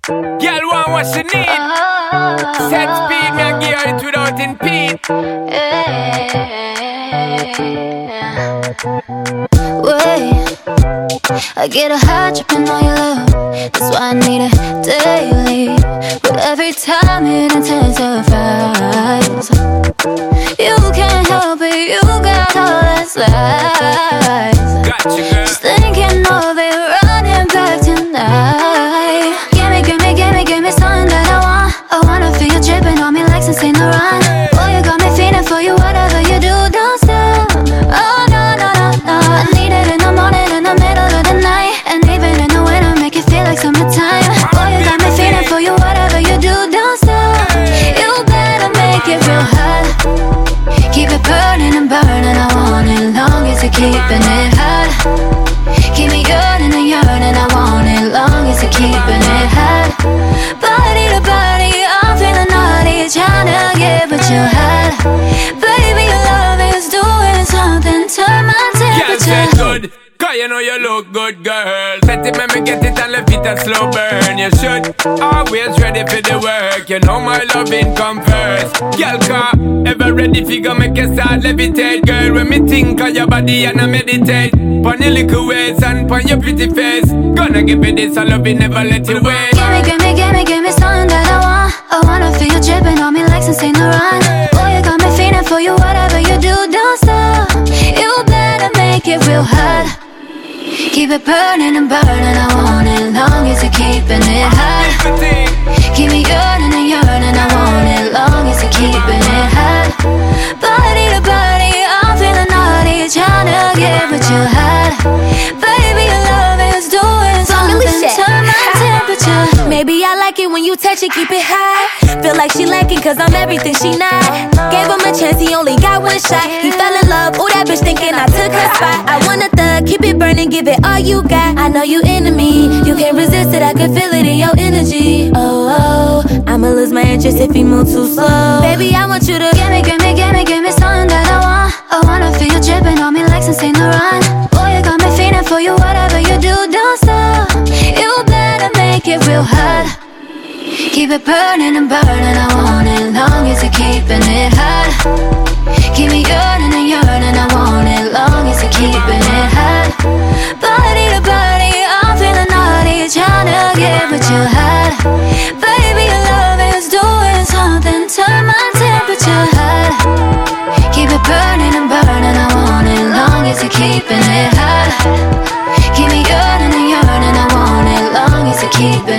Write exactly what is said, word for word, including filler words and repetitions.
Girl want what she need. Oh. Set speed, me and gear it without impede. Wait, I get a high tripping on your love. That's why I need it daily. But every time it intensifies. You can't help it, you got all that's lies. Got you, girl. Just thinking of it, running back tonight. Give me, give me, give me, give me something that I want. I wanna feel you dripping on me like some Saint Laurent. Oh, you got me feeling for you, whatever you do, don't stop. Oh, no, no, no, no. I need it in the morning, in the middle of the night. And even in the winter, make it feel like summertime. Oh, you got me feeling for you, whatever you do, don't stop. You better make it real hot. Keep it burning and burning, I want it long as you're keeping it hot. Keep me yearning and yearning, I want it long as you're keeping it hot. Body to body, I'm feeling naughty, tryna get but you hot. Baby, your love is doing something, turn my temperature. Girl, good, cause you know you look good, girl. Set it, make me get it and left it a slow burn. You should always ready for the work. You know my loving come first. Girl, car, ever ready figure make you start levitate. Girl, when me think of your body and I meditate pon your little waist and pon your pretty face. Gonna give you this, I love it, never let you wait. Give me, give me, give me, give me something that I want. I wanna feel you dripping on me like some Saint Laurent. Oh, you got me feeling for you, whatever you do, don't stop. You better make it real hot. Keep it burning and burning, I want it long as you're keeping it hot. Keep me yearning and yearning, I want it long as you're keeping it hot. Body to body, I'm feeling naughty, tryna get but you hot. Baby, your love is doing something, turn my temperature. Maybe I like it when you touch it, keep it high. Feel like she liking cause I'm everything she not. Gave him a chance, he only got one shot. He fell in love, ooh that bitch thinking I took her spot. I want a thug, keep it burning, give it all you got. I know you into me, you can't resist it, I can feel it in your energy. Oh, oh, I'ma lose my interest if he move too slow. Baby, I want you to give me, give me, give me, give me something that I want. I wanna feel you dripping on me like some Saint Laurent. Oh, you got me feeling for you, whatever you do, don't stop. You better make it real hot. Keep it burning and burning, I want it long as you're keeping it hot. Keep me yearning and yearning, I want it long as you're keeping it hot. Body to body, I'm feeling naughty, tryna get but you hot. Baby, your love is doing something, turn my temperature hot. Keep it burning and burning, I want it long as you're keeping it hot. Keep me yearning and yearning, I want it long as you're keeping